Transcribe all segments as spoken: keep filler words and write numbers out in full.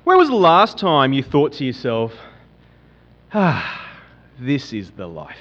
When was the last time you thought to yourself, ah, this is the life?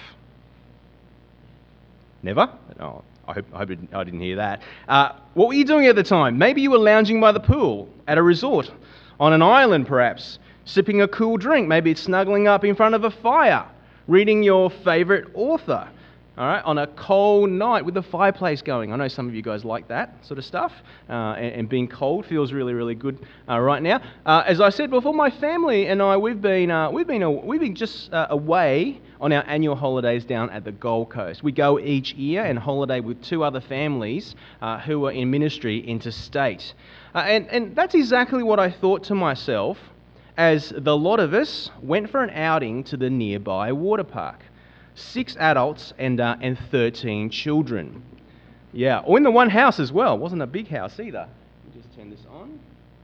Never? Oh, I hope, I hope I didn't hear that. Uh, what were you doing at the time? Maybe you were lounging by the pool, at a resort, on an island perhaps, sipping a cool drink, maybe snuggling up in front of a fire, reading your favourite author, all right, on a cold night with the fireplace going. I know some of you guys like that sort of stuff, uh, and, and being cold feels really, really good uh, right now. Uh, as I said before, my family and I, we've been uh, we've been a, we've been just uh, away on our annual holidays down at the Gold Coast. We go each year and holiday with two other families uh, who are in ministry interstate, uh, and and that's exactly what I thought to myself as the lot of us went for an outing to the nearby water park. Six adults and uh, and thirteen children. Yeah, or in the one house as well. It wasn't a big house either. Let me just turn this on.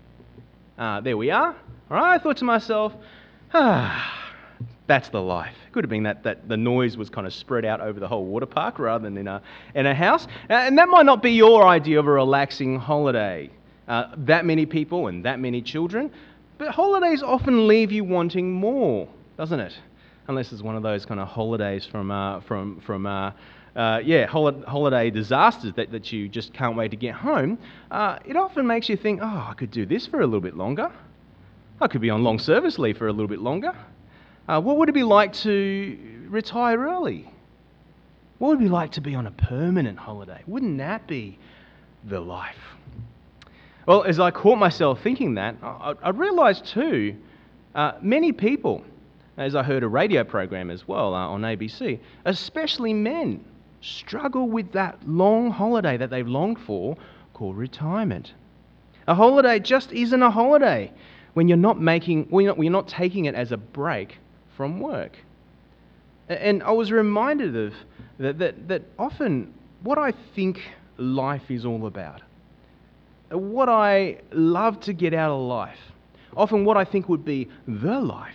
Uh, there we are. All right, I thought to myself, ah, that's the life. It could have been that, that the noise was kind of spread out over the whole water park rather than in a, in a house. Uh, and that might not be your idea of a relaxing holiday. Uh, that many people and that many children. But holidays often leave you wanting more, doesn't it? Unless it's one of those kind of holidays from, uh, from, from uh, uh, yeah, hol- holiday disasters that, that you just can't wait to get home. Uh, it often makes you think, oh, I could do this for a little bit longer. I could be on long service leave for a little bit longer. Uh, what would it be like to retire early? What would it be like to be on a permanent holiday? Wouldn't that be the life? Well, as I caught myself thinking that, I, I realised too, uh, many people, as I heard a radio program as well uh, on A B C, especially men, struggle with that long holiday that they've longed for called retirement. A holiday just isn't a holiday when you're not making, when you're not, when you're not taking it as a break from work. And I was reminded of that, that, that often what I think life is all about, what I love to get out of life, often what I think would be the life,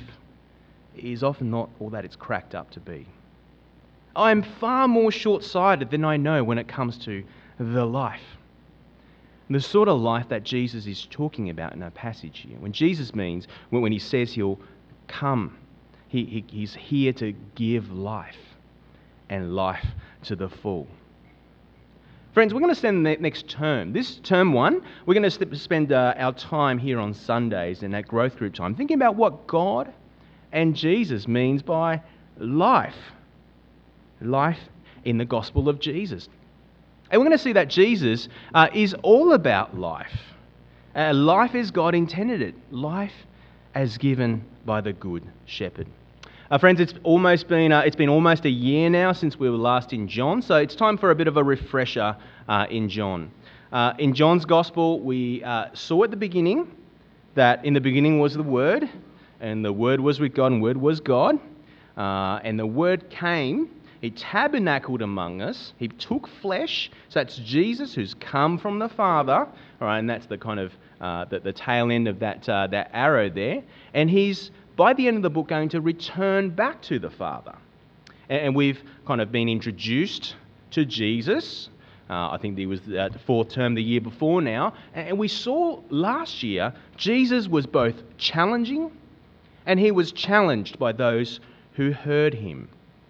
is often not all that it's cracked up to be. I'm far more short-sighted than I know when it comes to the life. The sort of life that Jesus is talking about in our passage here. When Jesus means, when he says he'll come, he, he, he's here to give life, and life to the full. Friends, we're going to spend the next term, this term one, we're going to spend uh, our time here on Sundays in that growth group time, thinking about what God and Jesus means by life. Life in the gospel of Jesus. And we're going to see that Jesus uh, is all about life. Uh, life as God intended it. Life as given by the Good Shepherd. Uh, friends, it's almost been uh, it's been almost a year now since we were last in John, so it's time for a bit of a refresher uh, in John. Uh, in John's Gospel, we uh, saw at the beginning that in the beginning was the Word, and the Word was with God, and the Word was God, uh, and the Word came, He tabernacled among us, He took flesh, so that's Jesus who's come from the Father, all right, and that's the kind of uh, the, the tail end of that uh, that arrow there, and He's by the end of the book going to return back to the Father. And we've kind of been introduced to Jesus. Uh, I think he was the fourth term the year before now. And we saw last year, Jesus was both challenging and he was challenged by those who heard him.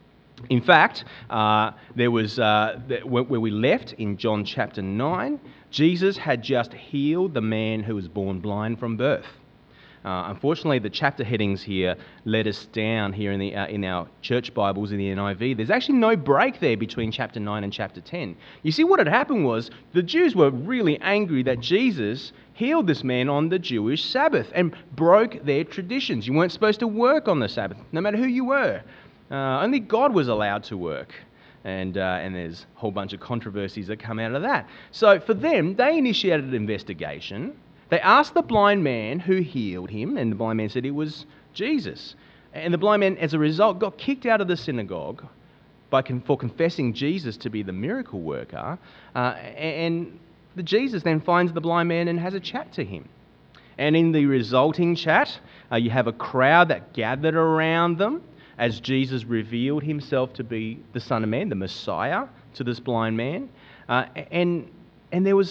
In fact, uh, there was uh, where we left in John chapter nine, Jesus had just healed the man who was born blind from birth. Uh, unfortunately, the chapter headings here let us down here in the uh, in our church Bibles in the N I V. There's actually no break there between chapter nine and chapter ten. You see, what had happened was the Jews were really angry that Jesus healed this man on the Jewish Sabbath and broke their traditions. You weren't supposed to work on the Sabbath, no matter who you were. Uh, only God was allowed to work. And uh, and there's a whole bunch of controversies that come out of that. So for them, they initiated an investigation. They asked the blind man who healed him, and the blind man said it was Jesus. And the blind man, as a result, got kicked out of the synagogue by for confessing Jesus to be the miracle worker. Uh, and the Jesus then finds the blind man and has a chat to him. And in the resulting chat, uh, you have a crowd that gathered around them as Jesus revealed himself to be the Son of Man, the Messiah, to this blind man. Uh, and and there was a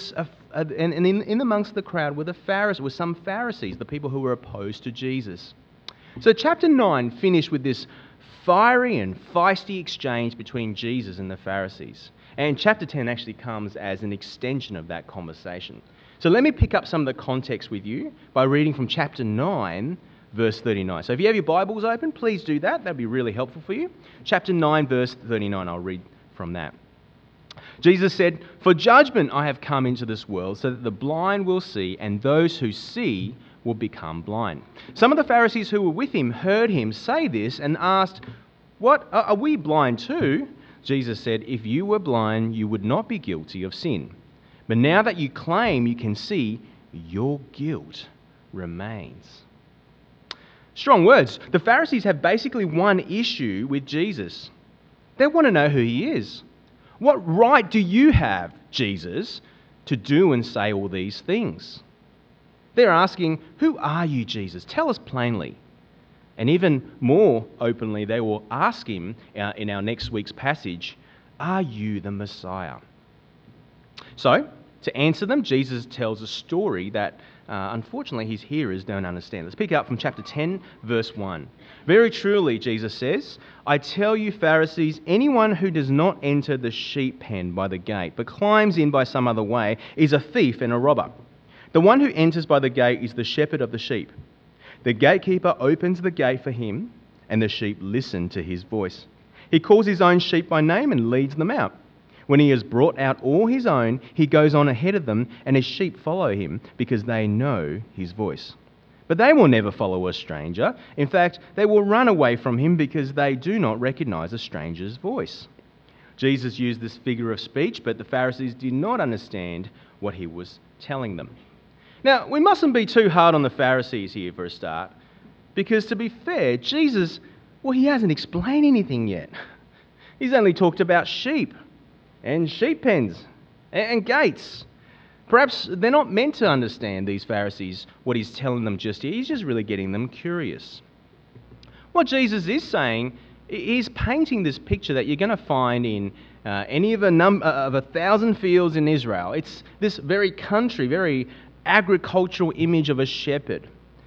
uh, and, and in, in amongst the crowd were the Pharisees, were some Pharisees, the people who were opposed to Jesus. So chapter nine finished with this fiery and feisty exchange between Jesus and the Pharisees. And chapter ten actually comes as an extension of that conversation. So let me pick up some of the context with you by reading from chapter nine, verse thirty-nine. So if you have your Bibles open, please do that. That'd be really helpful for you. Chapter nine, verse thirty-nine, I'll read from that. Jesus said, "For judgment I have come into this world, so that the blind will see, and those who see will become blind." Some of the Pharisees who were with him heard him say this and asked, "What, are we blind too?" Jesus said, "If you were blind, you would not be guilty of sin. But now that you claim you can see, your guilt remains." Strong words. The Pharisees have basically one issue with Jesus. They want to know who he is. What right do you have, Jesus, to do and say all these things? They're asking, "Who are you, Jesus? Tell us plainly." And even more openly, they will ask him uh, in our next week's passage, "Are you the Messiah?" So, to answer them, Jesus tells a story that uh, unfortunately his hearers don't understand. Let's pick it up from chapter ten, verse one. "Very truly," Jesus says, "I tell you, Pharisees, anyone who does not enter the sheep pen by the gate, but climbs in by some other way, is a thief and a robber. The one who enters by the gate is the shepherd of the sheep. The gatekeeper opens the gate for him, and the sheep listen to his voice. He calls his own sheep by name and leads them out. When he has brought out all his own, he goes on ahead of them, and his sheep follow him because they know his voice. But they will never follow a stranger. In fact, they will run away from him because they do not recognize a stranger's voice." Jesus used this figure of speech, but the Pharisees did not understand what he was telling them. Now, we mustn't be too hard on the Pharisees here for a start, because to be fair, Jesus, well, he hasn't explained anything yet. He's only talked about sheep and sheep pens and gates. Perhaps they're not meant to understand, these Pharisees, what he's telling them just here. He's just really getting them curious. What Jesus is saying, he's painting this picture that you're going to find in uh, any of a, num- of a thousand fields in Israel. It's this very country, very agricultural image of a shepherd,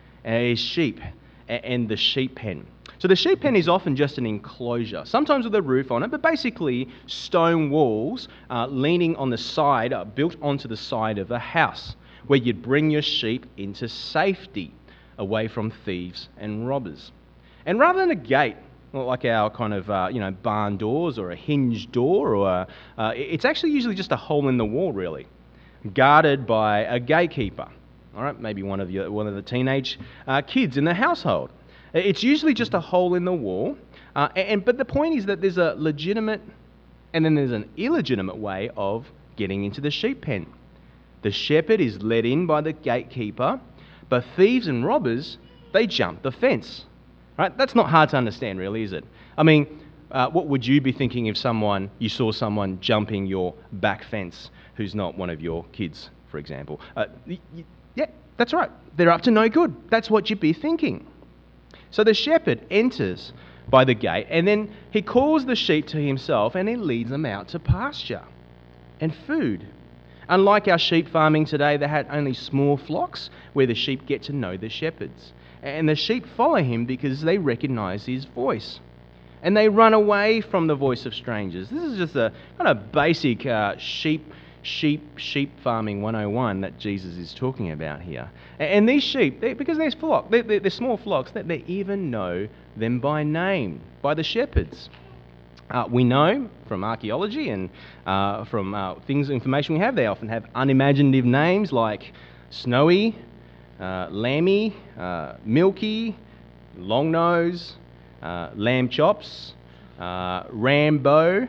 a sheep, and the sheep pen. So the sheep pen is often just an enclosure, sometimes with a roof on it, but basically stone walls uh, leaning on the side, uh, built onto the side of a house, where you'd bring your sheep into safety, away from thieves and robbers. And rather than a gate, like our kind of uh, you know barn doors or a hinged door, or a, uh, it's actually usually just a hole in the wall, really, guarded by a gatekeeper. All right, maybe one of your one of the teenage uh, kids in the household. It's usually just a hole in the wall, uh, and but the point is that there's a legitimate and then there's an illegitimate way of getting into the sheep pen. The shepherd is let in by the gatekeeper, but thieves and robbers, they jump the fence. Right? That's not hard to understand, really, is it? I mean, uh, what would you be thinking if someone you saw someone jumping your back fence who's not one of your kids, for example? Uh, y- y- yeah, that's right. They're up to no good. That's what you'd be thinking. So the shepherd enters by the gate, and then he calls the sheep to himself, and he leads them out to pasture and food. Unlike our sheep farming today, they had only small flocks where the sheep get to know the shepherds. And the sheep follow him because they recognize his voice. And they run away from the voice of strangers. This is just a kind of basic uh, sheep, sheep, sheep farming one oh one that Jesus is talking about here. And these sheep, they, because they're, flock, they're, they're small flocks, that they even know them by name, by the shepherds. Uh, we know from archaeology and uh, from uh, things, information we have, they often have unimaginative names like Snowy, uh, Lammy, uh, Milky, Longnose, uh, Lamb Chops, uh, Rambo.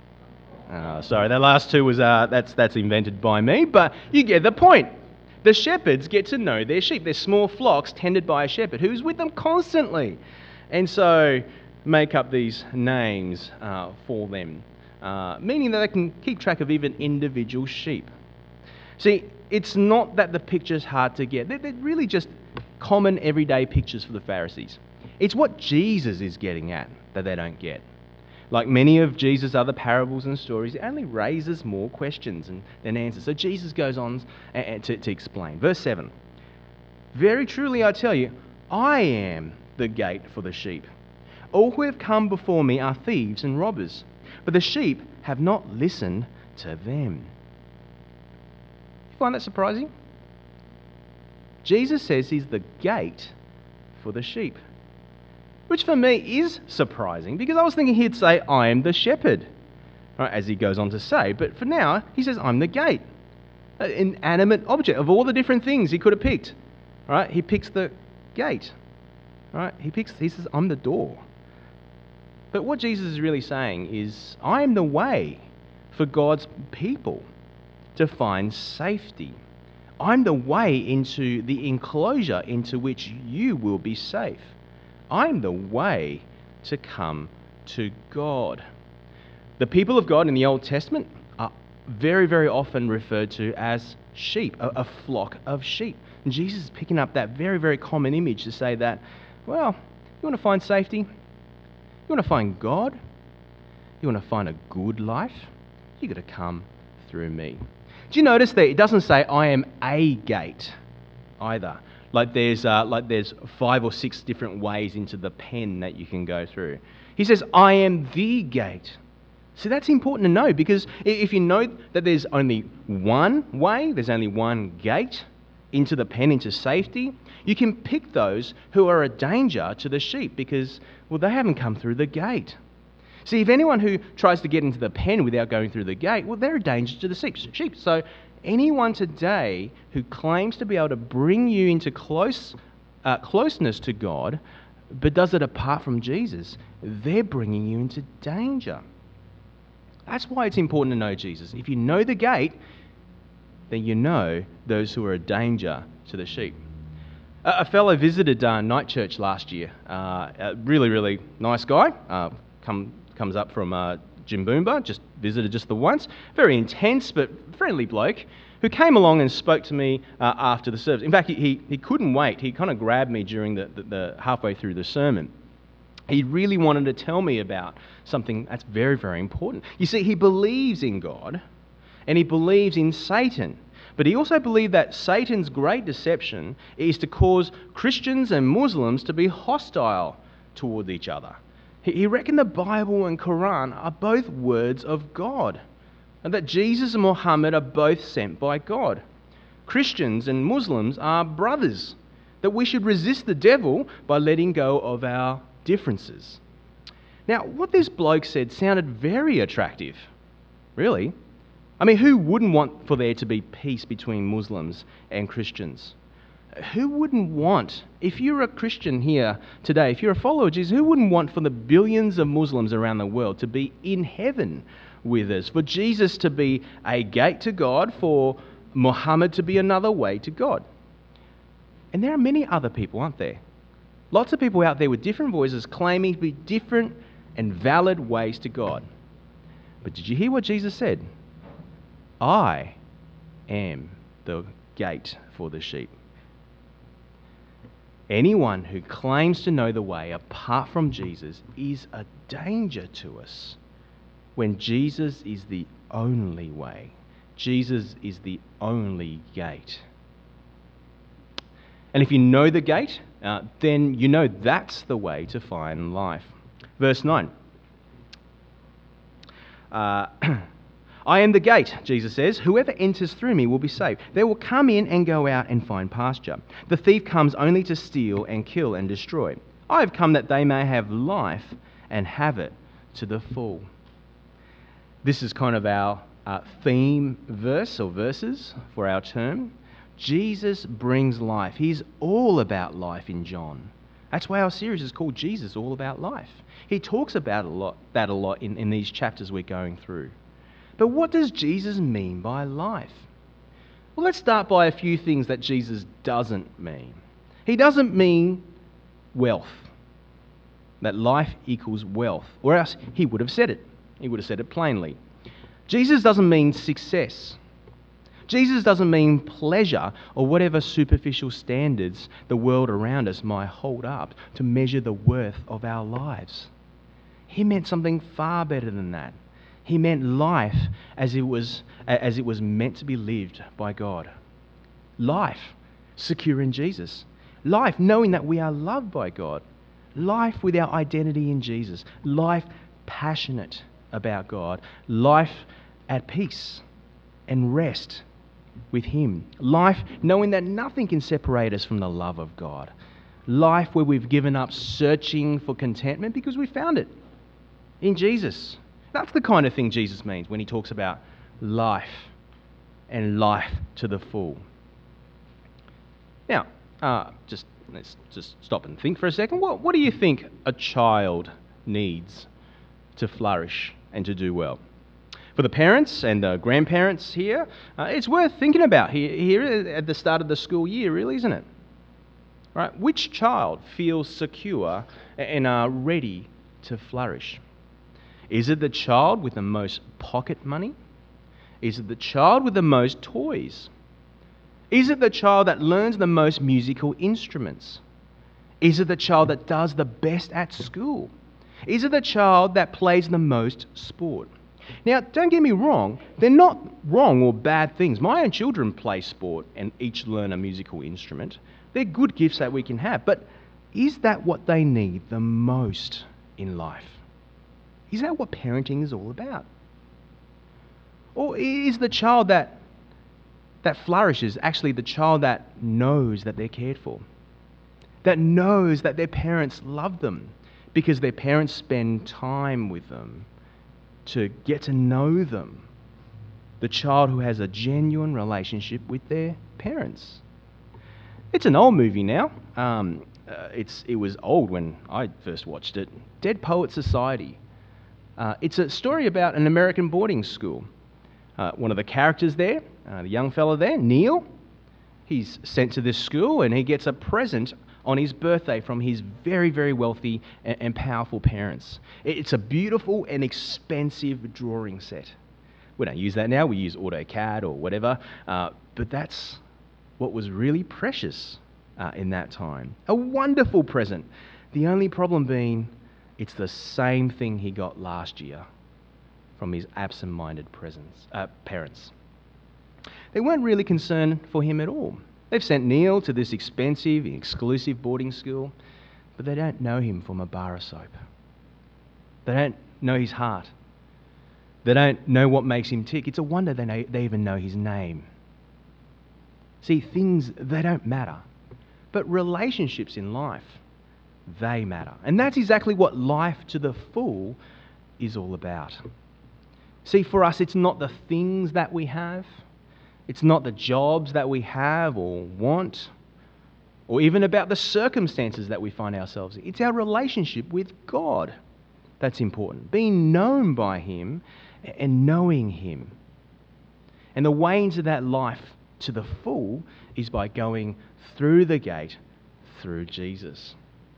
Uh, sorry, that last two was uh, that's that's invented by me, but you get the point. The shepherds get to know their sheep. They're small flocks tended by a shepherd who's with them constantly, and so make up these names uh, for them, uh, meaning that they can keep track of even individual sheep. See, it's not that the picture's hard to get. They're, they're really just common everyday pictures for the Pharisees. It's what Jesus is getting at that they don't get. Like many of Jesus' other parables and stories, it only raises more questions and, than answers. So Jesus goes on a- a- to, to explain. Verse seven. Very truly I tell you, I am the gate for the sheep. All who have come before me are thieves and robbers, but the sheep have not listened to them. You find that surprising? Jesus says he's the gate for the sheep, which for me is surprising because I was thinking he'd say, I am the shepherd, right, as he goes on to say. But for now, he says, I'm the gate, an inanimate object. Of all the different things he could have picked, right, he picks the gate. Right? He picks. He says, I'm the door. But what Jesus is really saying is, I am the way for God's people to find safety. I'm the way into the enclosure into which you will be safe. I'm the way to come to God. The people of God in the Old Testament are very, very often referred to as sheep, a, a flock of sheep. And Jesus is picking up that very, very common image to say that, well, you want to find safety? You want to find God? You want to find a good life? You've got to come through me. Do you notice that it doesn't say I am a gate either? Like there's uh, like there's five or six different ways into the pen that you can go through. He says, I am the gate. So that's important to know, because if you know that there's only one way, there's only one gate into the pen, into safety, you can pick those who are a danger to the sheep because, well, they haven't come through the gate. See, if anyone who tries to get into the pen without going through the gate, well, they're a danger to the sheep. So anyone today who claims to be able to bring you into close uh, closeness to God, but does it apart from Jesus, they're bringing you into danger. That's why it's important to know Jesus. If you know the gate, then you know those who are a danger to the sheep. A, a fellow visited uh, Night Church last year. Uh, a really, really nice guy. Uh, come comes up from uh, Jimboomba, just visited just the once. Very intense but friendly bloke who came along and spoke to me uh, after the service. In fact, he, he, he couldn't wait. He kind of grabbed me during the, the, the halfway through the sermon. He really wanted to tell me about something that's very, very important. You see, he believes in God and he believes in Satan. But he also believed that Satan's great deception is to cause Christians and Muslims to be hostile toward each other. He, he reckoned the Bible and Quran are both words of God, and that Jesus and Muhammad are both sent by God. Christians and Muslims are brothers, that we should resist the devil by letting go of our differences. Now, what this bloke said sounded very attractive, really. I mean, who wouldn't want for there to be peace between Muslims and Christians? Who wouldn't want, if you're a Christian here today, if you're a follower of Jesus, who wouldn't want for the billions of Muslims around the world to be in heaven with us, for Jesus to be a gate to God, for Muhammad to be another way to God? And there are many other people, aren't there? Lots of people out there with different voices claiming to be different and valid ways to God. But did you hear what Jesus said? I am the gate for the sheep. Anyone who claims to know the way apart from Jesus is a danger to us, when Jesus is the only way. Jesus is the only gate. And if you know the gate, uh, then you know that's the way to find life. Verse nine. Uh, I am the gate, Jesus says. Whoever enters through me will be saved. They will come in and go out and find pasture. The thief comes only to steal and kill and destroy. I have come that they may have life and have it to the full. This is kind of our uh, theme verse or verses for our term. Jesus brings life. He's all about life in John. That's why our series is called Jesus, All About Life. He talks about a lot, that a lot in, in these chapters we're going through. But what does Jesus mean by life? Well, let's start by a few things that Jesus doesn't mean. He doesn't mean wealth, that life equals wealth, or else he would have said it. He would have said it plainly. Jesus doesn't mean success. Jesus doesn't mean pleasure or whatever superficial standards the world around us might hold up to measure the worth of our lives. He meant something far better than that. He meant life as it was, as it was meant to be lived by God. Life secure in Jesus. Life knowing that we are loved by God. Life with our identity in Jesus. Life passionate about God. Life at peace and rest with Him. Life knowing that nothing can separate us from the love of God. Life where we've given up searching for contentment because we found it in Jesus. That's the kind of thing Jesus means when He talks about life and life to the full. Now, uh, just let's just stop and think for a second. What, what do you think a child needs to flourish and to do well? For the parents and the grandparents here, uh, it's worth thinking about here, here at the start of the school year, really, isn't it? Right? Which child feels secure and are ready to flourish? Is it the child with the most pocket money? Is it the child with the most toys? Is it the child that learns the most musical instruments? Is it the child that does the best at school? Is it the child that plays the most sport? Now, don't get me wrong, they're not wrong or bad things. My own children play sport and each learn a musical instrument. They're good gifts that we can have, but is that what they need the most in life? Is that what parenting is all about? Or is the child that that flourishes actually the child that knows that they're cared for? That knows that their parents love them because their parents spend time with them to get to know them. The child who has a genuine relationship with their parents. It's an old movie now. Um, uh, it's it was old when I first watched it. Dead Poet Society. Uh, it's a story about an American boarding school. Uh, one of the characters there, uh, the young fella there, Neil, he's sent to this school and he gets a present on his birthday from his very, very wealthy and, and powerful parents. It's a beautiful and expensive drawing set. We don't use that now, we use AutoCAD or whatever, uh, but that's what was really precious uh, in that time. A wonderful present. The only problem being, it's the same thing he got last year from his absent-minded presence, uh, parents. They weren't really concerned for him at all. They've sent Neil to this expensive, exclusive boarding school, but they don't know him from a bar of soap. They don't know his heart. They don't know what makes him tick. It's a wonder they, know, they even know his name. See, things, they don't matter. But relationships in life, they matter. And that's exactly what life to the full is all about. See, for us, it's not the things that we have. It's not the jobs that we have or want, or even about the circumstances that we find ourselves in. It's our relationship with God that's important. Being known by Him and knowing Him. And the way into that life to the full is by going through the gate, through Jesus.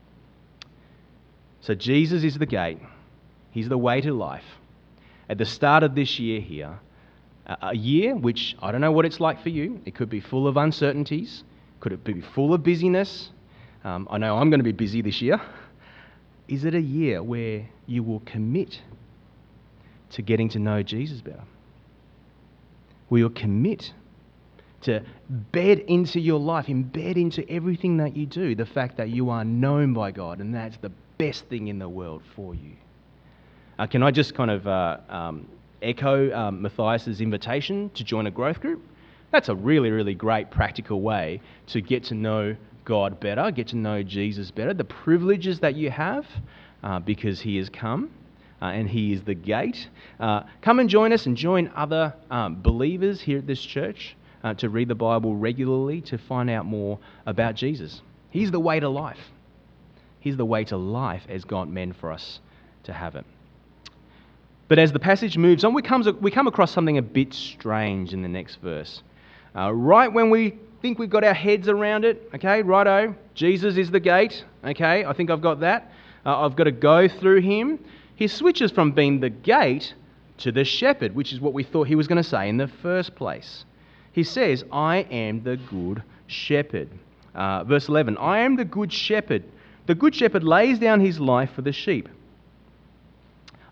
So Jesus is the gate. He's the way to life. At the start of this year here, a year which I don't know what it's like for you. It could be full of uncertainties. Could it be full of busyness? Um, I know I'm going to be busy this year. Is it a year where you will commit to getting to know Jesus better? Will you commit to bed into your life, embed into everything that you do, the fact that you are known by God, and that's the best thing in the world for you? Uh, can I just kind of uh, um, echo um, Matthias's invitation to join a growth group? That's a really, really great practical way to get to know God better, get to know Jesus better, the privileges that you have uh, because He has come uh, and He is the gate. Uh, come and join us and join other um, believers here at this church uh, to read the Bible regularly to find out more about Jesus. He's the way to life. He's the way to life as God meant for us to have it. But as the passage moves on, we come, we come across something a bit strange in the next verse. Uh, right when we think we've got our heads around it, okay, righto, Jesus is the gate, okay, I think I've got that. Uh, I've got to go through Him. He switches from being the gate to the shepherd, which is what we thought He was going to say in the first place. He says, I am the good shepherd. Uh, verse eleven, I am the good shepherd. The good shepherd lays down his life for the sheep.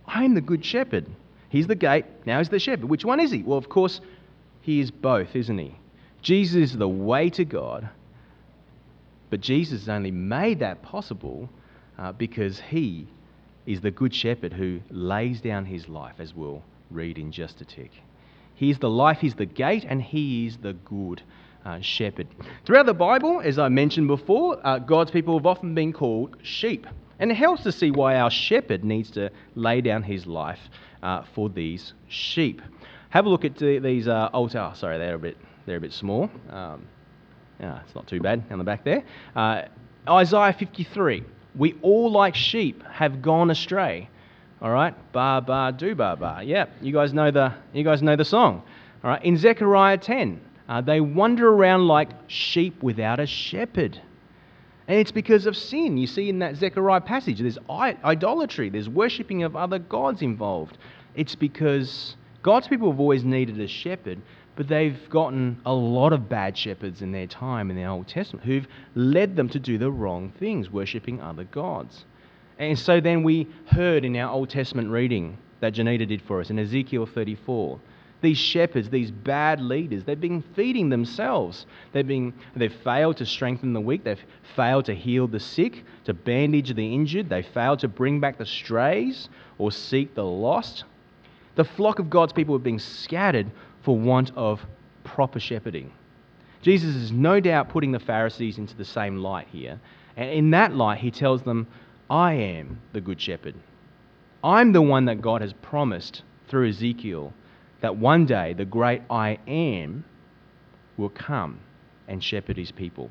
I am the good shepherd. He's the gate, now he's the shepherd. Which one is he? Well, of course, he is both, isn't he? Jesus is the way to God, but Jesus only made that possible uh, because he is the good shepherd who lays down his life, as we'll read in just a tick. He is the life, he's the gate, and he is the good uh, shepherd. Throughout the Bible, as I mentioned before, uh, God's people have often been called sheep. And it helps to see why our shepherd needs to lay down his life uh, for these sheep. Have a look at the, these uh, old... Oh, sorry, they're a bit, they're a bit small. Um, yeah, it's not too bad on the back there. Uh, Isaiah fifty-three. We all like sheep have gone astray. All right, ba ba do ba ba. Yeah, you guys know the you guys know the song. All right, in Zechariah ten, uh, they wander around like sheep without a shepherd, and it's because of sin. You see in that Zechariah passage, there's idolatry, there's worshipping of other gods involved. It's because God's people have always needed a shepherd, but they've gotten a lot of bad shepherds in their time in the Old Testament who've led them to do the wrong things, worshipping other gods. And so then we heard in our Old Testament reading that Janita did for us in Ezekiel thirty-four, these shepherds, these bad leaders, they've been feeding themselves. They've been, they've failed to strengthen the weak. They've failed to heal the sick, to bandage the injured. They've failed to bring back the strays or seek the lost. The flock of God's people have been scattered for want of proper shepherding. Jesus is no doubt putting the Pharisees into the same light here. And in that light, he tells them, I am the good shepherd. I'm the one that God has promised through Ezekiel that one day the great I am will come and shepherd his people.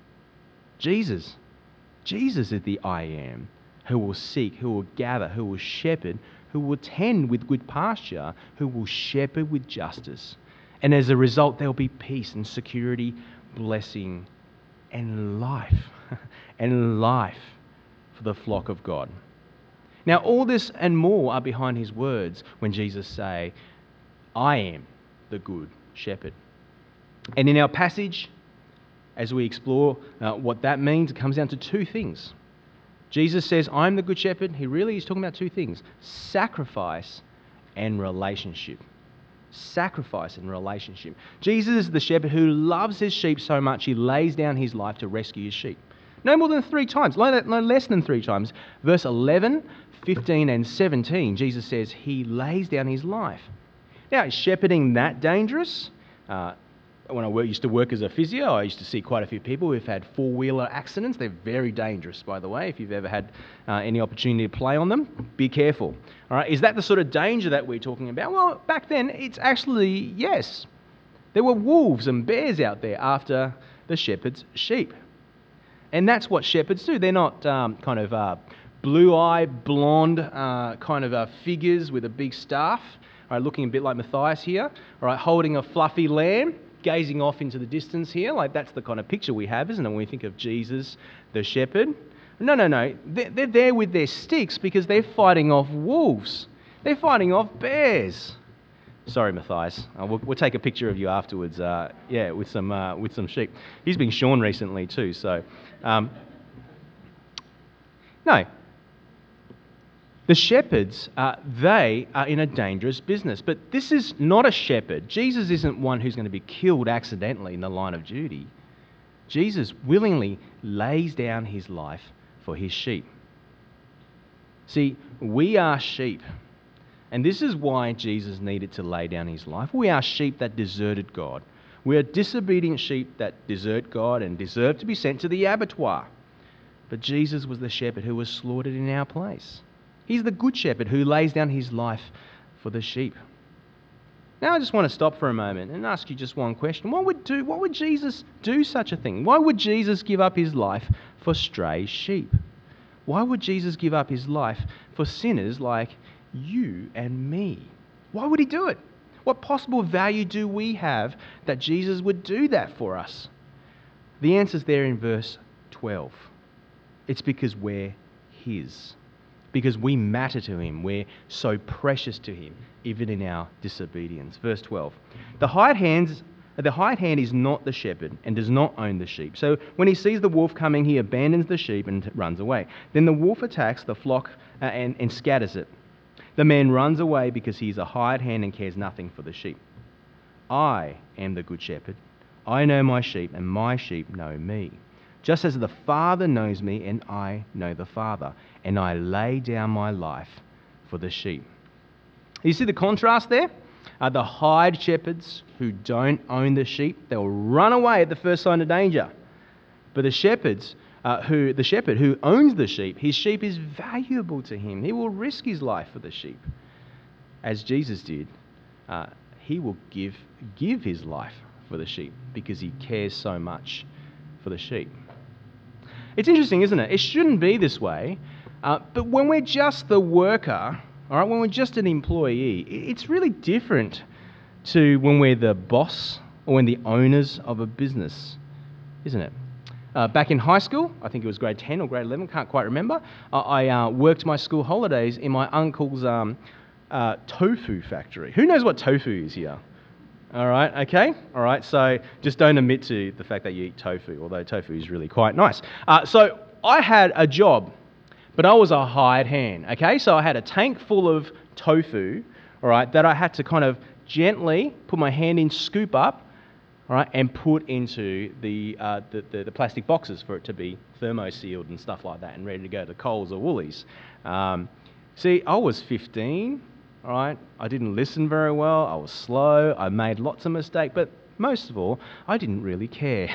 Jesus, Jesus is the I am who will seek, who will gather, who will shepherd, who will tend with good pasture, who will shepherd with justice. And as a result, there will be peace and security, blessing, and life. and life for the flock of God. Now, all this and more are behind his words when Jesus say, I am the good shepherd. And in our passage, as we explore uh, what that means, it comes down to two things. Jesus says, I'm the good shepherd. He really is talking about two things: sacrifice and relationship. Sacrifice and relationship. Jesus is the shepherd who loves his sheep so much he lays down his life to rescue his sheep. No more than three times, no less than three times. Verse eleven, fifteen, and seventeen, Jesus says he lays down his life. Now, is shepherding that dangerous? Uh, when I work, used to work as a physio, I used to see quite a few people who've had four-wheeler accidents. They're very dangerous, by the way. If you've ever had uh, any opportunity to play on them, be careful. All right, is that the sort of danger that we're talking about? Well, back then, it's actually, yes. There were wolves and bears out there after the shepherd's sheep. And that's what shepherds do. They're not um, kind of uh, blue-eyed, blonde uh, kind of uh, figures with a big staff, all right, looking a bit like Matthias here, all right, holding a fluffy lamb, gazing off into the distance here. Like, that's the kind of picture we have, isn't it, when we think of Jesus, the shepherd? No, no, no. They're, they're there with their sticks because they're fighting off wolves. They're fighting off bears. Sorry, Matthias. Uh, we'll, we'll take a picture of you afterwards. Uh, yeah, with some uh, with some sheep. He's been shorn recently too. So, um, no. The shepherds, uh, they are in a dangerous business. But this is not a shepherd. Jesus isn't one who's going to be killed accidentally in the line of duty. Jesus willingly lays down his life for his sheep. See, we are sheep. And this is why Jesus needed to lay down his life. We are sheep that deserted God. We are disobedient sheep that desert God and deserve to be sent to the abattoir. But Jesus was the shepherd who was slaughtered in our place. He's the good shepherd who lays down his life for the sheep. Now I just want to stop for a moment and ask you just one question. Why would, do, why would Jesus do such a thing? Why would Jesus give up his life for stray sheep? Why would Jesus give up his life for sinners like you and me? Why would he do it? What possible value do we have that Jesus would do that for us? The answer's there in verse twelve. It's because we're his. Because we matter to him. We're so precious to him, even in our disobedience. Verse twelve. The hired hands, the hired hand is not the shepherd and does not own the sheep. So when he sees the wolf coming, he abandons the sheep and runs away. Then the wolf attacks the flock uh, and, and scatters it. The man runs away because he is a hired hand and cares nothing for the sheep. I am the good shepherd. I know my sheep, and my sheep know me. Just as the Father knows me, and I know the Father, and I lay down my life for the sheep. You see the contrast there? Uh, the hired shepherds who don't own the sheep, they'll run away at the first sign of danger. But the shepherds, uh, who the shepherd who owns the sheep, his sheep is valuable to him. He will risk his life for the sheep, as Jesus did. Uh, he will give give his life for the sheep because he cares so much for the sheep. It's interesting, isn't it? It shouldn't be this way, uh, but when we're just the worker, all right, when we're just an employee, it's really different to when we're the boss or when the owners of a business, isn't it? Uh, back in high school, I think it was grade ten or grade eleven, can't quite remember, uh, I uh, worked my school holidays in my uncle's um, uh, tofu factory. Who knows what tofu is here? All right, okay, all right, so just don't admit to the fact that you eat tofu, although tofu is really quite nice. Uh, so I had a job, but I was a hired hand, okay? So I had a tank full of tofu, all right, that I had to kind of gently put my hand in, scoop up, all right, and put into the, uh, the, the, the plastic boxes for it to be thermo-sealed and stuff like that and ready to go to Coles or Woolies. Um, see, I was fifteen, all right, I didn't listen very well, I was slow, I made lots of mistakes, but most of all, I didn't really care.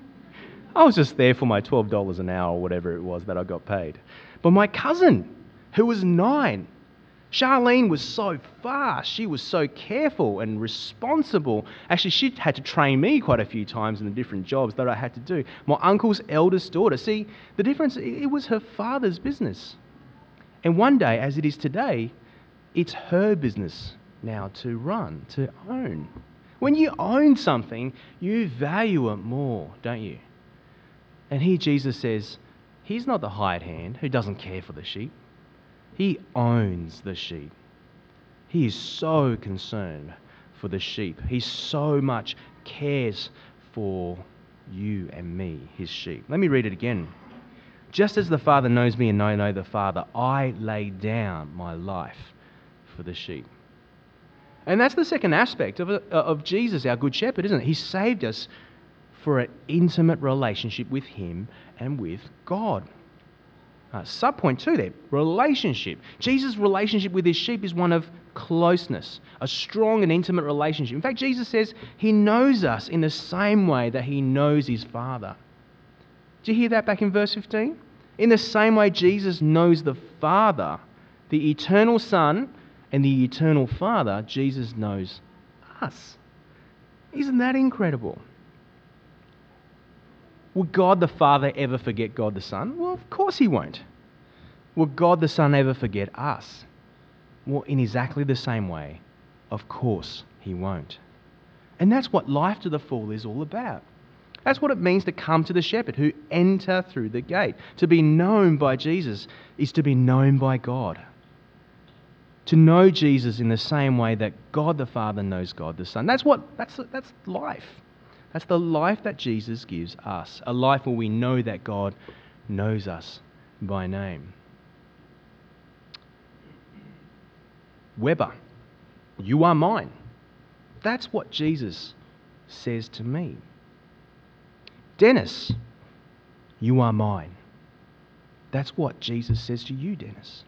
I was just there for my twelve dollars an hour or whatever it was that I got paid. But my cousin, who was nine, Charlene was so fast, she was so careful and responsible. Actually, she had to train me quite a few times in the different jobs that I had to do. My uncle's eldest daughter, see, the difference, it was her father's business. And one day, as it is today, it's her business now to run, to own. When you own something, you value it more, don't you? And here Jesus says, he's not the hired hand who doesn't care for the sheep. He owns the sheep. He is so concerned for the sheep. He so much cares for you and me, his sheep. Let me read it again. Just as the Father knows me and I know the Father, I lay down my life for the sheep. And that's the second aspect of, of Jesus, our good shepherd, isn't it? He saved us for an intimate relationship with him and with God. Uh, Subpoint two there, relationship. Jesus' relationship with his sheep is one of closeness, a strong and intimate relationship. In fact, Jesus says he knows us in the same way that he knows his Father. Do you hear that back in verse fifteen? In the same way Jesus knows the Father, the eternal Son, and the eternal Father, Jesus knows us. Isn't that incredible? Will God the Father ever forget God the Son? Well, of course he won't. Will God the Son ever forget us? Well, in exactly the same way, of course he won't. And that's what life to the full is all about. That's what it means to come to the shepherd, who enter through the gate. To be known by Jesus is to be known by God. To know Jesus in the same way that God the Father knows God the Son. That's what that's that's life. That's the life that Jesus gives us. A life where we know that God knows us by name. Weber, you are mine. That's what Jesus says to me. Dennis, you are mine. That's what Jesus says to you, Dennis.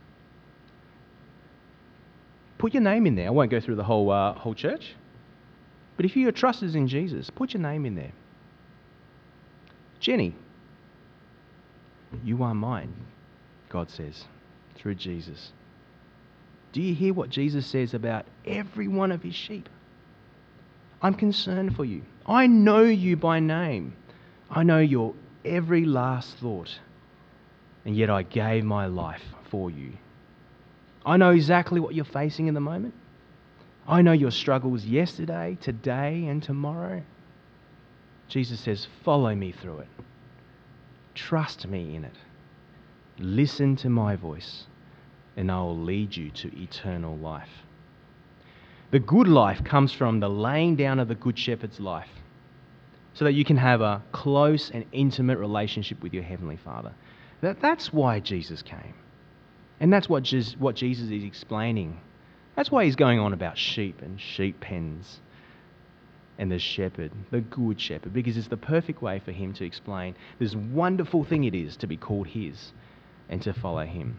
Put your name in there. I won't go through the whole uh, whole church. But if your trust is in Jesus, put your name in there. Jenny, you are mine, God says, through Jesus. Do you hear what Jesus says about every one of his sheep? I'm concerned for you. I know you by name. I know your every last thought. And yet I gave my life for you. I know exactly what you're facing in the moment. I know your struggles yesterday, today, and tomorrow. Jesus says, follow me through it. Trust me in it. Listen to my voice, and I will lead you to eternal life. The good life comes from the laying down of the Good Shepherd's life, so that you can have a close and intimate relationship with your Heavenly Father. That, that's why Jesus came. And that's what, Jesus, what Jesus is explaining That's why he's going on about sheep and sheep pens and the shepherd, the good shepherd, because it's the perfect way for him to explain this wonderful thing it is to be called his and to follow him.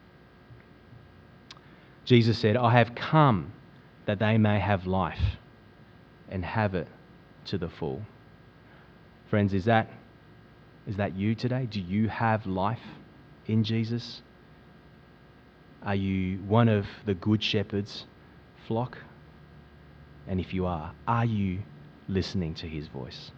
Jesus said, I have come that they may have life and have it to the full. Friends, is that is that you today? Do you have life in Jesus? Are you one of the good shepherd's flock? And if you are, are you listening to his voice?